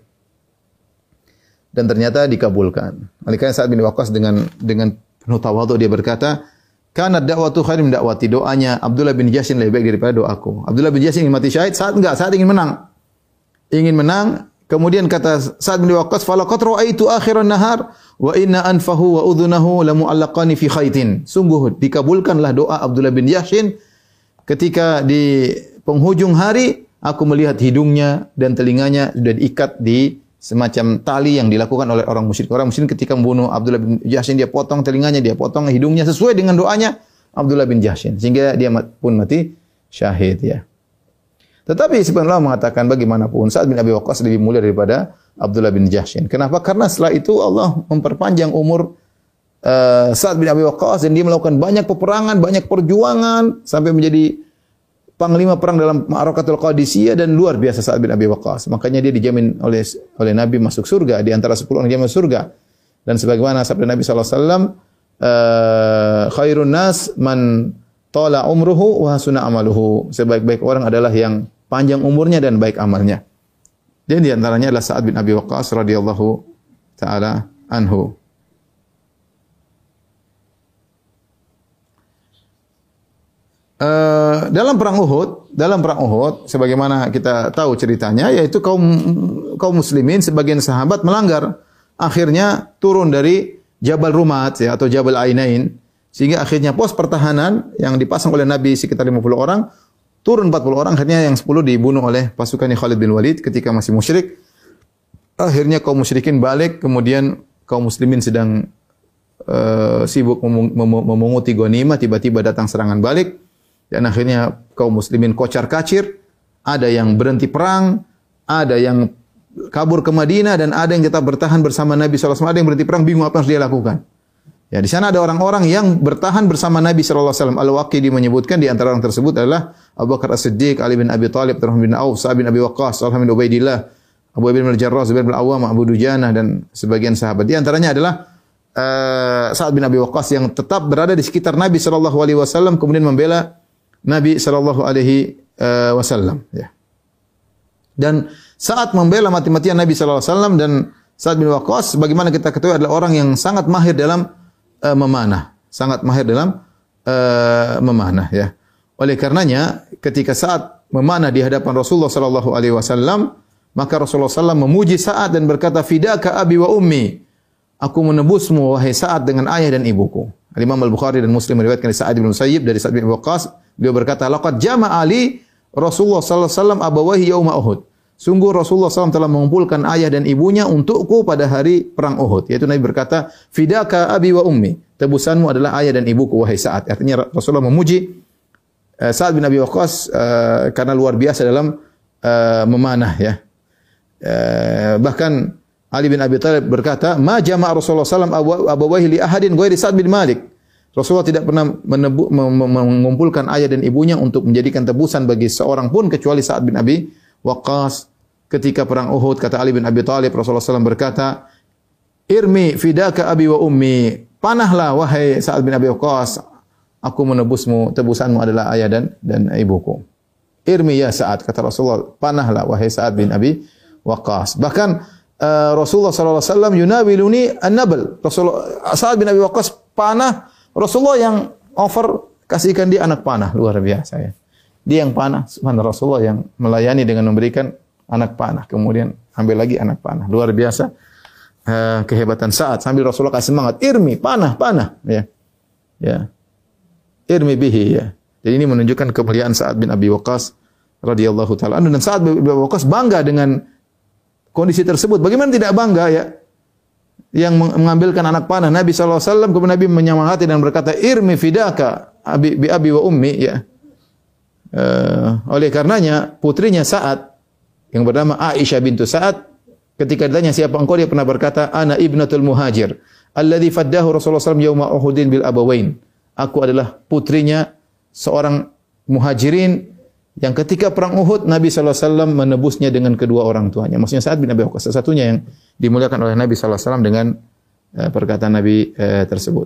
Dan ternyata dikabulkan. Oleh karena Sa'ad bin Abi Waqqas dengan penuh tawadhu dia berkata, "Kana da'watu khairum da'wati." Doanya Abdullah bin Jahsy lebih baik daripada doaku. Abdullah bin Jahsy ingin mati syahid, Sa'ad enggak, Sa'ad ingin menang. Ingin menang. Kemudian kata Sa'ad bin Abi Waqqas, "Falaqad ra'aitu akhiran nahar wa inna anfahu wa udhunahu lamu'allaqani fi khaitin." Sungguh dikabulkanlah doa Abdullah bin Jahsy ketika di penghujung hari aku melihat hidungnya dan telinganya sudah diikat di semacam tali yang dilakukan oleh orang musyrik. Orang musyrik ketika membunuh Abdullah bin Jahsy, dia potong telinganya, dia potong hidungnya sesuai dengan doanya Abdullah bin Jahsy, sehingga dia pun mati syahid, ya. Tetapi sebenarnya mengatakan bagaimanapun Sa'ad bin Abi Waqqas lebih mulia daripada Abdullah bin Jahsy. Kenapa? Karena setelah itu Allah memperpanjang umur Sa'ad bin Abi Waqqas dan dia melakukan banyak peperangan, banyak perjuangan sampai menjadi panglima perang dalam Ma'rakatul Qadisiyah dan luar biasa Sa'ad bin Abi Waqqas. Makanya dia dijamin oleh Nabi masuk surga, di antara 10 orang yang masuk surga. Dan sebagaimana sabda Nabi sallallahu alaihi wasallam, khairun nas man tala umruhu wa hasuna amaluhu. Sebaik-baik orang adalah yang panjang umurnya dan baik amalnya. Dan di antaranya adalah Sa'ad bin Abi Waqqas radhiyallahu taala anhu. Dalam perang Uhud, sebagaimana kita tahu ceritanya, yaitu kaum muslimin sebagian sahabat melanggar, akhirnya turun dari Jabal Rumat, ya, atau Jabal Ainain, sehingga akhirnya pos pertahanan yang dipasang oleh Nabi sekitar 50 orang, turun 40 orang, akhirnya yang 10 dibunuh oleh pasukan Khalid bin Walid ketika masih musyrik. Akhirnya kaum musyrikin balik, kemudian kaum muslimin sedang sibuk memunguti ghanimah, tiba-tiba datang serangan balik. Dan akhirnya kaum muslimin kocar-kacir, ada yang berhenti perang, ada yang kabur ke Madinah, dan ada yang tetap bertahan bersama Nabi SAW. Ada yang berhenti perang, bingung apa yang harus dia lakukan. Ya, di sana ada orang-orang yang bertahan bersama Nabi SAW. Al-Waqidi menyebutkan di antara orang tersebut adalah Abu Bakar As-Siddiq, Ali bin Abi Thalib, Abdurrahman bin Auf, Sa'ad bin Abi Waqqas, Talha bin Ubaidillah, Abu Bakar bin Al-Jarrah, Zubair bin Al-Awwam, Abu Dujanah, dan sebagian sahabat. Di antaranya adalah Sa'ad bin Abi Waqqas yang tetap berada di sekitar Nabi sallallahu alaihi wasallam kemudian membela Nabi sallallahu alaihi wasallam ya. Dan saat membela mati-matian Nabi sallallahu alaihi wasallam dan Sa'ad bin Waqqas bagaimana kita ketahui adalah orang yang sangat mahir dalam memanah, sangat mahir dalam memanah ya. Oleh karenanya ketika Sa'ad memanah di hadapan Rasulullah sallallahu alaihi wasallam, maka Rasulullah sallallahu memuji Sa'ad dan berkata, "Fidaka abi wa ummi." Aku menebusmu wahai Sa'ad dengan ayah dan ibuku. Imam Al-Bukhari dan Muslim meriwayatkan dari Sa'ad bin Musayyib dari Sa'ad bin Waqqas, beliau berkata, "Laqad jama'a ali Rasulullah sallallahu alaihi wasallam abawahi yauma Uhud." Sungguh Rasulullah SAW telah mengumpulkan ayah dan ibunya untukku pada hari perang Uhud. Yaitu Nabi berkata, "Fidaka abi wa ummi." Tebusanmu adalah ayah dan ibuku wahai Sa'ad. Artinya Rasulullah memuji Sa'ad bin Abi Waqqas karena luar biasa dalam memanah ya. Bahkan Ali bin Abi Thalib berkata, "Ma jama'a Rasulullah SAW abawaihi li ahadin ghairi Sa'ad bin Malik." Rasulullah tidak pernah mengumpulkan ayah dan ibunya untuk menjadikan tebusan bagi seorang pun kecuali Sa'ad bin Abi Waqqas. Ketika perang Uhud, kata Ali bin Abi Thalib, Rasulullah SAW berkata, "Irmi fidaka abi wa ummi." Panahlah wahai Sa'ad bin Abi Waqqas, aku menebusmu, tebusanmu adalah ayah dan ibuku. Irmi ya Sa'ad, kata Rasulullah, panahlah wahai Sa'ad bin Abi Waqqas. Bahkan Rasulullah SAW yunawiluni an-nabal. Rasulullah Sa'ad bin Abi Waqqas panah, Rasulullah yang offer kasihkan dia anak panah, luar biasa ya. Dia yang panah, subhanallah, Rasulullah yang melayani dengan memberikan anak panah, kemudian ambil lagi anak panah. Luar biasa kehebatan Sa'ad sambil Rasulullah kasih semangat, irmi, panah ya. Ya. Irmi bihi ya. Jadi ini menunjukkan kemuliaan Sa'ad bin Abi Waqqas radhiyallahu taala anhu, dan Sa'ad bin Abi Waqqas bangga dengan kondisi tersebut. Bagaimana tidak bangga ya? Yang mengambilkan anak panah Nabi SAW, kemudian Nabi menyemangati dan berkata, "Irmi fidaka bi abi wa ummi," ya. Oleh karenanya putrinya Sa'ad yang bernama Aisyah bintu Sa'ad, ketika ditanya siapa engkau, dia pernah berkata, "Ana ibnatul muhajir alladhi faddahu Rasulullah SAW yauma Uhudin bil abawain." Aku adalah putrinya seorang muhajirin yang ketika perang Uhud Nabi SAW menebusnya dengan kedua orang tuanya. Maksudnya Sa'ad bin Abi Waqqas, satu-satunya yang dimuliakan oleh Nabi SAW dengan perkataan Nabi tersebut.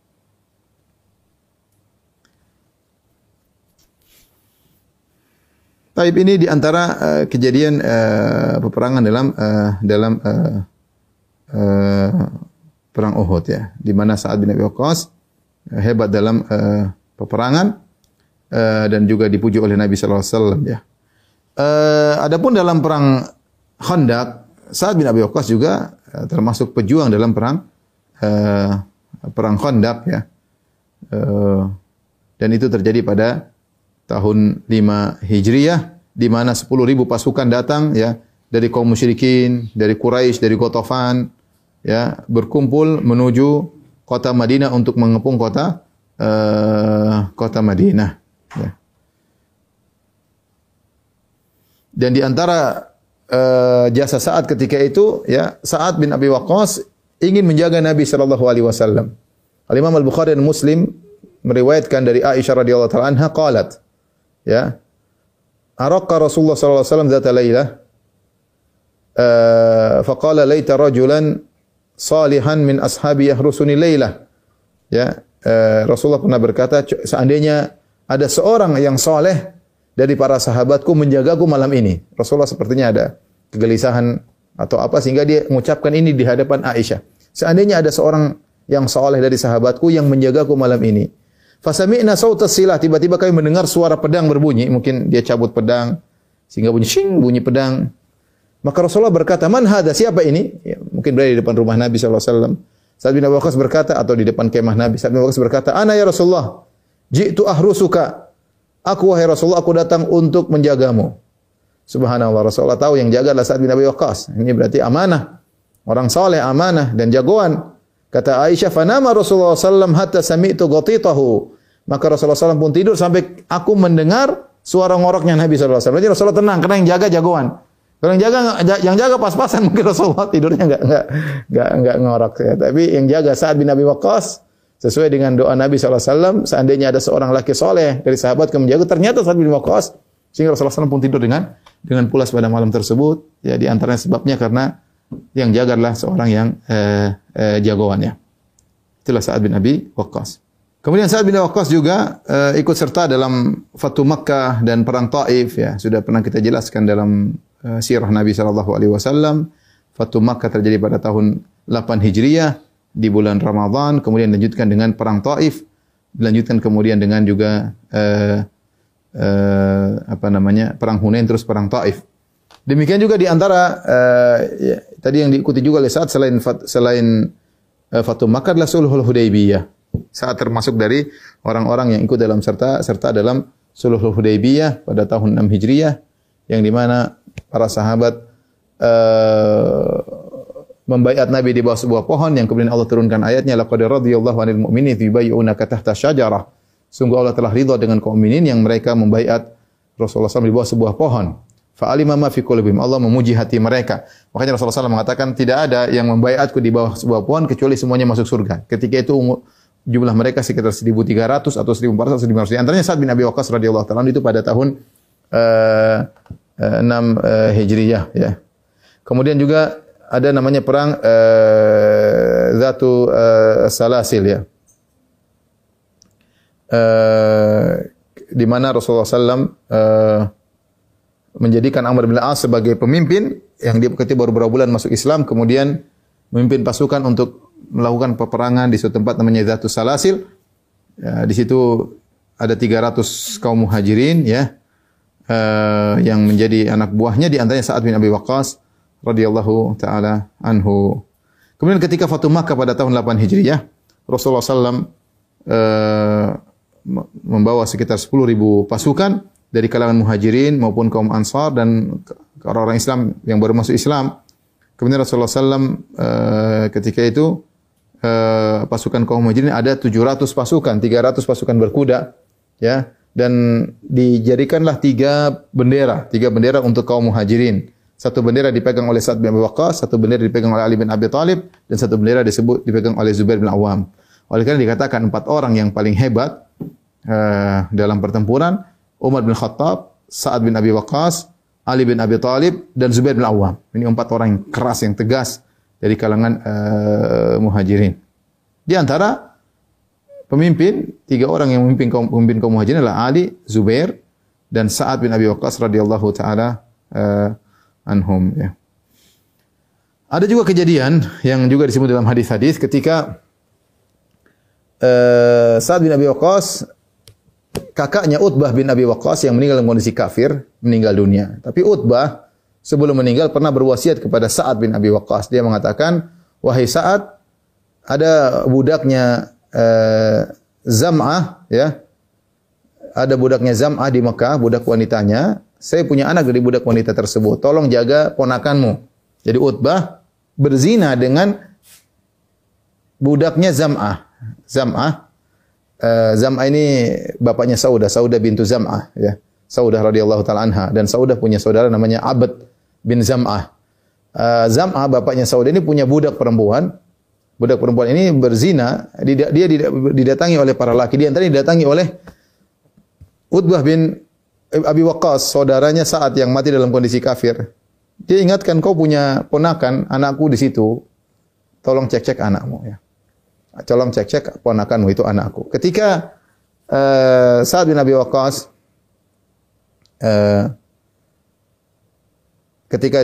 Taib ini diantara kejadian peperangan dalam perang Uhud ya, di mana Sa'ad bin Abi Waqqas hebat dalam peperangan. Dan juga dipuji oleh Nabi sallallahu alaihi wasallam ya. Adapun dalam perang Khandaq, Sa'ad bin Abi Waqqas juga termasuk pejuang dalam perang Khandaq ya. Dan itu terjadi pada tahun 5 Hijriah, di mana 10.000 pasukan datang ya dari kaum musyrikin, dari Quraisy, dari Ghatafan ya, berkumpul menuju kota Madinah untuk mengepung kota Madinah. Ya. Dan di antara jasa Sa'ad ketika itu ya, Sa'ad bin Abi Waqqas ingin menjaga Nabi sallallahu alaihi wasallam. Al-Imam Al-Bukhari dan Muslim meriwayatkan dari Aisyah radhiyallahu taala anha qalat ya, araqa Rasulullah sallallahu alaihi wasallam dzata lailah faqala laita rajulan salihan min ashabi yahrusuni lailah. Ya, Rasulullah pernah berkata, seandainya ada seorang yang soleh dari para sahabatku menjagaku malam ini. Rasulullah sepertinya ada kegelisahan atau apa sehingga dia mengucapkan ini di hadapan Aisyah. Seandainya ada seorang yang soleh dari sahabatku yang menjagaku malam ini. Fasami'na sautas silah, tiba-tiba kami mendengar suara pedang berbunyi. Mungkin dia cabut pedang sehingga bunyi shing, bunyi pedang. Maka Rasulullah berkata, "Man hadha? Siapa ini?" Ya, mungkin berada di depan rumah Nabi sallallahu alaihi wasallam. Sa'ad bin Abi Waqqas berkata, atau di depan kemah Nabi, Sa'ad bin Abi Waqqas berkata, "Ana ya Rasulullah, ji'tu ahrusuka." Aku wahai Rasulullah, aku datang untuk menjagamu. Subhanallah, Rasulullah tahu yang jaga adalah Sa'ad bin Abi Waqqas. Ini berarti amanah. Orang saleh, amanah dan jagoan. Kata Aisyah, "Fanama Rasulullah sallallahu hatta sami'tu ghatitahu." Maka Rasulullah sallallahu pun tidur sampai aku mendengar suara ngoroknya Nabi sallallahu alaihi wasallam. Jadi Rasulullah tenang karena yang jaga jagoan. Kalau yang jaga pas-pasan mungkin Rasulullah tidurnya enggak ngorok ya. Tapi yang jaga Sa'ad bin Abi Waqqas sesuai dengan doa Nabi SAW, seandainya ada seorang laki soleh dari sahabat yang menjaga, ternyata Sa'ad bin Waqqas, sehingga Rasulullah SAW pun tidur dengan pulas pada malam tersebut. Ya, di antaranya sebabnya karena yang jaga adalah seorang yang jagoannya. Itulah Sa'ad bin Abi Waqqas. Kemudian Sa'ad bin Abi Waqqas juga ikut serta dalam Fatu Makkah dan perang Taif ya. Sudah pernah kita jelaskan dalam sirah Nabi sallallahu alaihi wasallam. Fatu Makkah terjadi pada tahun 8 Hijriah di bulan Ramadan, kemudian dilanjutkan dengan perang Taif, dilanjutkan kemudian dengan juga perang Hunain, terus perang Taif. Demikian juga di antara tadi yang diikuti juga oleh Sa'ad selain Fatu Makkah adalah Sulhul Hudaybiyah. Sa'ad termasuk dari orang-orang yang ikut dalam serta dalam Sulhul Hudaybiyah pada tahun 6 Hijriah, yang di mana para sahabat membaiat Nabi di bawah sebuah pohon yang kemudian Allah turunkan ayatnya, laqad radhiyallahu 'anil mu'minina yubayyi'unaka tahta syajarah. Sungguh Allah telah ridha dengan kaum mukminin yang mereka membaiat Rasulullah SAW di bawah sebuah pohon. Fa'alima ma fi qulubihim. Allah memuji hati mereka. Makanya Rasulullah SAW mengatakan tidak ada yang membaiatku di bawah sebuah pohon kecuali semuanya masuk surga. Ketika itu jumlah mereka sekitar 1.300 atau 1.400 atau 1.500. Di antaranya Sa'ad bin Abi Waqqas radhiyallahu ta'ala itu pada tahun 6 Hijriyah ya. Kemudian juga ada namanya perang Zatu Salasil ya. Di mana Rasulullah SAW menjadikan Amr bin Al-As sebagai pemimpin yang dia ketika baru beberapa bulan masuk Islam, kemudian memimpin pasukan untuk melakukan peperangan di suatu tempat namanya Zatu Salasil. Ya, di situ ada 300 kaum muhajirin ya, yang menjadi anak buahnya, di antaranya Sa'ad bin Abi Waqqas radhiyallahu taala anhu. Kemudian ketika Fatu Makkah pada tahun 8 Hijriah, Rasulullah SAW membawa sekitar 10.000 pasukan dari kalangan muhajirin maupun kaum ansar dan orang-orang Islam yang baru masuk Islam. Kemudian Rasulullah SAW ketika itu pasukan kaum muhajirin ada 700 pasukan, 300 pasukan berkuda, ya, dan dijadikanlah 3 bendera untuk kaum muhajirin. Satu bendera dipegang oleh Sa'ad bin Abi Waqqas, satu bendera dipegang oleh Ali bin Abi Thalib, dan satu bendera dipegang oleh Zubair bin Awam. Oleh karena dikatakan 4 orang yang paling hebat dalam pertempuran: Umar bin Khattab, Sa'ad bin Abi Waqqas, Ali bin Abi Thalib, dan Zubair bin Awam. Ini 4 orang yang keras, yang tegas dari kalangan muhajirin. Di antara pemimpin, 3 orang yang memimpin kaum muhajirin adalah Ali, Zubair, dan Sa'ad bin Abi Waqqas radhiyallahu taala anhum ya. Ada juga kejadian yang juga disebut dalam hadis-hadis ketika Sa'ad bin Abi Waqqas, kakaknya Utbah bin Abi Waqqas yang meninggal dalam kondisi kafir, meninggal dunia. Tapi Utbah sebelum meninggal pernah berwasiat kepada Sa'ad bin Abi Waqqas. Dia mengatakan, "Wahai Sa'ad, ada budaknya Zam'ah ya. Ada budaknya Zam'ah di Mekah, budak wanitanya. Saya punya anak dari budak wanita tersebut. Tolong jaga ponakanmu." Jadi Utbah berzina dengan budaknya Zam'ah. Zam'ah ini bapaknya Saudah bintu Zam'ah ya. Saudah radhiyallahu taala anha, dan Saudah punya saudara namanya Abd bin Zam'ah. Zam'ah bapaknya Saudah ini punya budak perempuan. Budak perempuan ini berzina, dia didatangi oleh para laki, di antaranya didatangi oleh Utbah bin Abi Waqqas, saudaranya Sa'ad yang mati dalam kondisi kafir. Dia ingatkan, "Kau punya ponakan, anakku di situ. Tolong cek-cek anakmu ya. Tolong cek-cek ponakanmu, itu anakku." Ketika Sa'ad bin Abi Waqqas ketika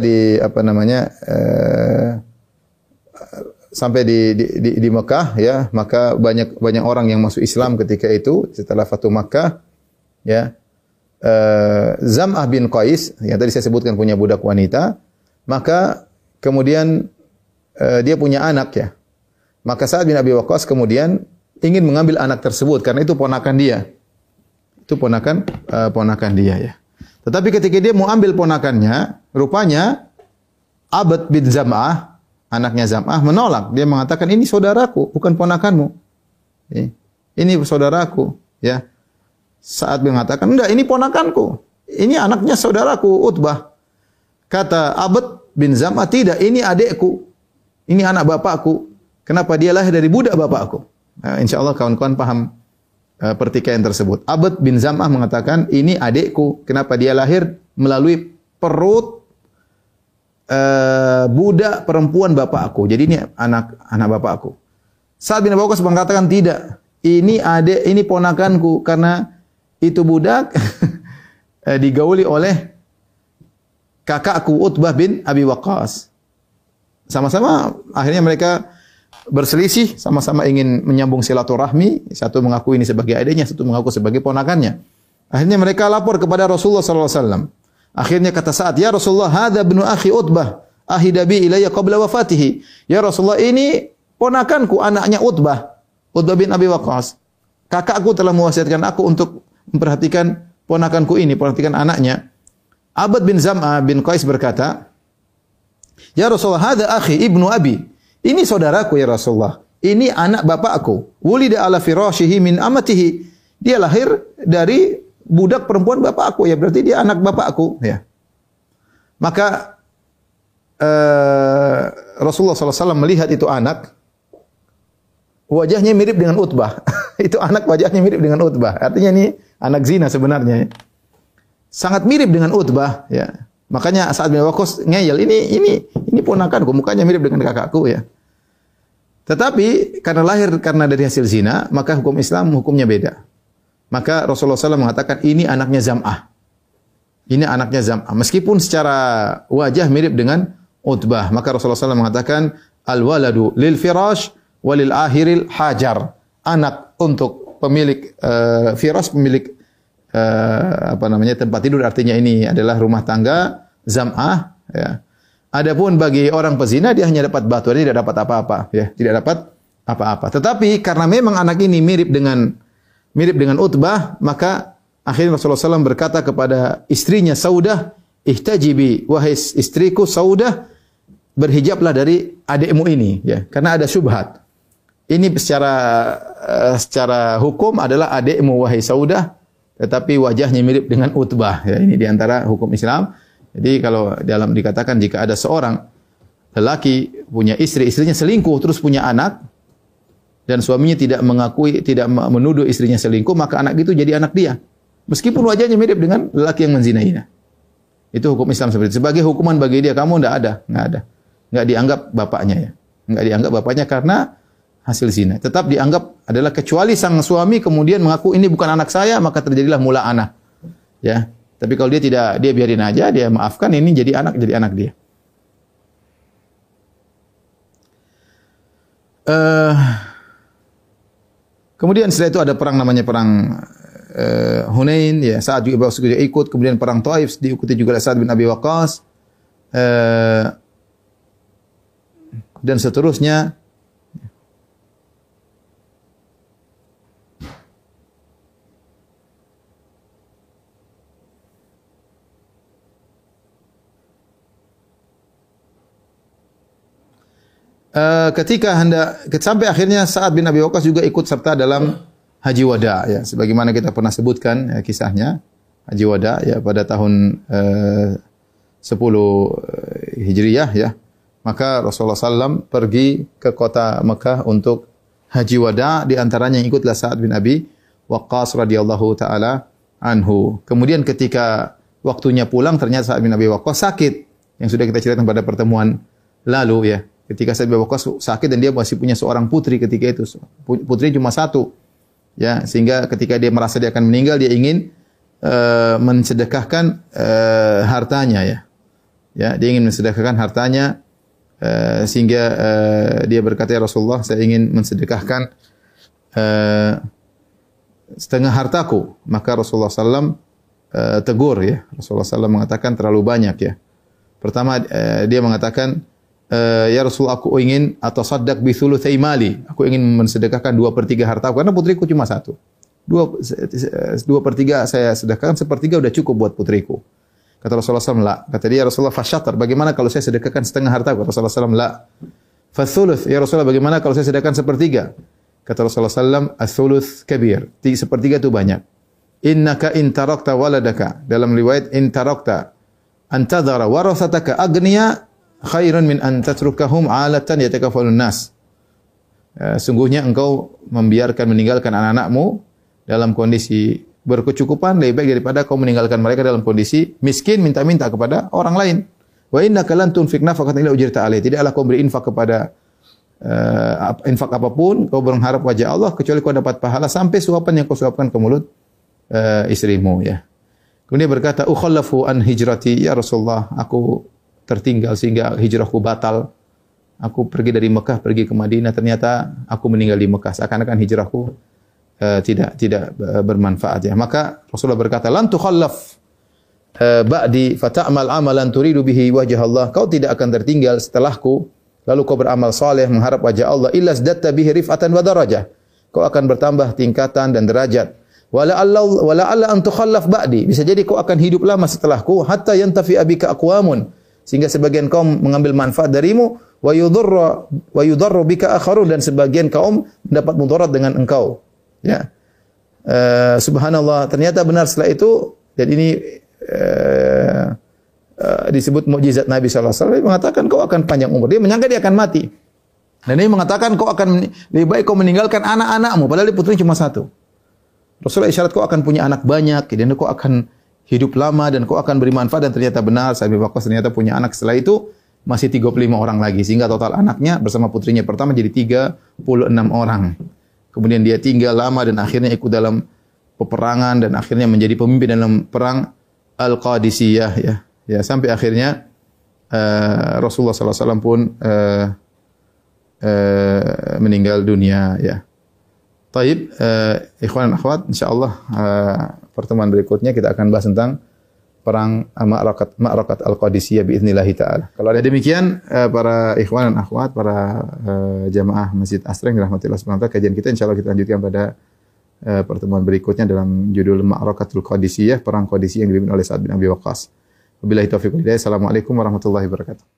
sampai di Mekah ya, maka banyak orang yang masuk Islam ketika itu setelah Fatu Makkah ya. Zam'ah bin Qais yang tadi saya sebutkan punya budak wanita, maka kemudian dia punya anak ya. Maka Sa'ad bin Abi Waqqas kemudian ingin mengambil anak tersebut karena itu ponakan dia. Itu ponakan dia ya. Tetapi ketika dia mau ambil ponakannya, rupanya Abd bin Zam'ah, anaknya Zam'ah, menolak. Dia mengatakan, "Ini saudaraku, bukan ponakanmu. Ini saudaraku." Ya. Sa'ad mengatakan, "Enggak, ini ponakanku. Ini anaknya saudaraku Utbah." Kata Abd bin Zam'ah, "Tidak, ini adekku. Ini anak bapakku. Kenapa dia lahir dari budak bapakku?" Nah, insyaallah kawan-kawan paham pertikaian tersebut. Abd bin Zam'ah mengatakan, "Ini adekku. Kenapa dia lahir melalui perut budak perempuan bapakku. Jadi ini anak bapakku." Sa'ad bin Abi Waqqas mengatakan tidak. Ini ponakanku karena itu budak digauli oleh kakakku Utbah bin Abi Waqqas. Sama-sama akhirnya mereka berselisih, sama-sama ingin menyambung silaturahmi. Satu mengaku ini sebagai adiknya, satu mengaku sebagai ponakannya. Akhirnya mereka lapor kepada Rasulullah sallallahu alaihi wasallam. Akhirnya kata Sa'ad, "Ya Rasulullah, hadza ibnu akhi Utbah, ahidabi ilayya qabla wafatihi." Ya Rasulullah, ini ponakanku, anaknya Utbah bin Abi Waqqas. Kakakku telah mewasiatkan aku untuk memperhatikan ponakanku ini, perhatikan anaknya. Abad bin Zam'ah bin Qais berkata, "Ya Rasulullah, hadza akhi ibnu abi." Ini saudaraku ya Rasulullah. Ini anak bapakku. Wulida ala firashihi min amatihi. Dia lahir dari budak perempuan bapakku, ya berarti dia anak bapakku, ya. Maka Rasulullah SAW melihat itu anak, wajahnya mirip dengan Utbah. Itu anak wajahnya mirip dengan Utbah. Artinya ini anak zina sebenarnya. Sangat mirip dengan Utbah, ya. Makanya Sa'ad bin Waqqas ngeyel, ini ponakanku, mukanya mirip dengan kakakku, ya. Tetapi karena lahir karena dari hasil zina, maka hukum Islam hukumnya beda. Maka Rasulullah SAW mengatakan ini anaknya Zam'ah. Ini anaknya Zam'ah. Meskipun secara wajah mirip dengan Utbah, maka Rasulullah SAW mengatakan al-waladu lil firash walil ahiril hajar. Anak untuk pemilik firash, pemilik tempat tidur, artinya ini adalah rumah tangga Zam'ah, ya. Adapun bagi orang pezina dia hanya dapat batu, dia tidak dapat apa-apa, ya, tidak dapat apa-apa. Tetapi karena memang anak ini mirip dengan Utbah, maka akhirnya Rasulullah SAW berkata kepada istrinya Saudah, "Ihtajibi, wahai istriku Saudah, berhijablah dari adikmu ini," ya, karena ada syubhat. Ini secara hukum adalah adikmu wahai Saudah, tetapi wajahnya mirip dengan Utbah, ya. Ini diantara hukum Islam. Jadi kalau dalam dikatakan jika ada seorang lelaki punya istri, istrinya selingkuh terus punya anak dan suaminya tidak menuduh istrinya selingkuh, maka anak itu jadi anak dia. Meskipun wajahnya mirip dengan lelaki yang menzinainya. Itu hukum Islam seperti itu. Sebagai hukuman bagi dia, kamu enggak ada. Enggak dianggap bapaknya, ya. Enggak dianggap bapaknya karena hasil zina. Tetap dianggap adalah kecuali sang suami kemudian mengaku ini bukan anak saya, maka terjadilah mula anak. Ya. Tapi kalau dia tidak, dia biarin aja, dia maafkan, ini jadi anak dia. Kemudian setelah itu ada perang namanya perang Hunain, ya. Sa'ad juga ikut. Kemudian perang Taif diikuti juga oleh Sa'ad bin Abi Waqqas, dan seterusnya. Sampai akhirnya Sa'ad bin Abi Waqqas juga ikut serta dalam Haji Wada, ya, sebagaimana kita pernah sebutkan, ya, kisahnya Haji Wada, ya, pada tahun 10 Hijriyah, ya. Maka Rasulullah SAW pergi ke kota Mekah untuk Haji Wada, di antaranya yang ikutlah Sa'ad bin Abi Waqqas radhiyallahu taala anhu. Kemudian ketika waktunya pulang ternyata Sa'ad bin Abi Waqqas sakit, yang sudah kita ceritakan pada pertemuan lalu, ya. Ketika Sa'ad bin Abi Waqqas sakit dan dia masih punya seorang putri ketika itu. Putri cuma satu. Ya, sehingga ketika dia merasa dia akan meninggal, dia ingin mensedekahkan hartanya, ya. Ya, dia ingin mensedekahkan hartanya sehingga dia berkata, "Ya Rasulullah, saya ingin mensedekahkan setengah hartaku." Maka Rasulullah SAW tegur, ya. Rasulullah SAW mengatakan terlalu banyak, ya. Pertama dia mengatakan, "Ya Rasulullah, aku ingin atasaddaq bi thulutsai mali." Aku ingin mensedekahkan 2/3 hartaku karena putriku cuma satu. 2/3 saya sedekahkan, 1/3 sudah cukup buat putriku. Kata Rasulullah SAW, "La." Kata dia, "Ya Rasulullah, fasyatar, bagaimana kalau saya sedekahkan setengah hartaku?" Rasulullah SAW, "La." "Fathuluts, ya Rasulullah, bagaimana kalau saya sedekahkan 1/3?" Kata Rasulullah SAW, "Ats-tsuluts kabir." 1/3 itu banyak. "Innaka in tarakta waladaka." Dalam riwayat, "In tarakta an tadhara warasataka aghniya khairun min an tatrukahum alatan yatakafalun nas." Sungguhnya engkau meninggalkan anak-anakmu dalam kondisi berkecukupan lebih baik daripada kau meninggalkan mereka dalam kondisi miskin minta-minta kepada orang lain. Wa innaka lan tunfiq nafaqatan illa ujirta alaiha. Tidaklah kau beri infak kepada infak apapun, kau berharap wajah Allah kecuali kau dapat pahala sampai suapan yang kau suapkan ke mulut istrimu ya. Kemudian berkata, "Ukhallafu an hijrati ya Rasulullah, aku tertinggal sehingga hijrahku batal. Aku pergi dari Mekah pergi ke Madinah, ternyata aku meninggal di Mekah. Seakan-akan hijrahku tidak bermanfaat ya." Maka Rasulullah berkata, "Lan tukhallaf ba'di fata'mal amalan turidu bihi wajah Allah." Kau tidak akan tertinggal setelahku, lalu kau beramal saleh mengharap wajah Allah, illa zadatta bihi rif'atan wa darajah. Kau akan bertambah tingkatan dan derajat. Wala alla an tukhallaf ba'di. Bisa jadi kau akan hidup lama setelahku, hatta yantafi bika aqwamun, sehingga sebagian kaum mengambil manfaat darimu, wa yudarru bika akharun, dan sebagian kaum mendapat mudarat dengan engkau. Ya. Subhanallah, ternyata benar setelah itu, dan ini disebut mukjizat Nabi sallallahu alaihi wasallam, mengatakan kau akan panjang umur. Dia menyangka dia akan mati. Dan dia mengatakan kau akan lebih baik kau meninggalkan anak-anakmu, padahal dia putrinya cuma satu. Rasulullah isyarat kau akan punya anak banyak, dan kau akan hidup lama dan kau akan beri manfaat, dan ternyata benar Sa'ad bin Waqqas ternyata punya anak setelah itu masih 35 orang lagi, sehingga total anaknya bersama putrinya pertama jadi 36 orang. Kemudian dia tinggal lama dan akhirnya ikut dalam peperangan dan akhirnya menjadi pemimpin dalam perang Al-Qadisiyah ya. Ya, sampai akhirnya Rasulullah SAW pun meninggal dunia ya. Taib, ikhwan dan akhwat, insyaallah pertemuan berikutnya kita akan bahas tentang perang Ma'rakat Al-Qadisiyah biiznillah taala. Kalau ada demikian para ikhwan dan akhwat, para jamaah Masjid Asra yang dirahmati Allah Subhanahu wa taala, kajian kita insyaallah kita lanjutkan pada pertemuan berikutnya dalam judul Ma'rakatul Qadisiyah, perang Qadisiyah yang dipimpin oleh Sa'ad bin Abi Waqqas. Wabillahi taufiq wal hidayah. Assalamualaikum warahmatullahi wabarakatuh.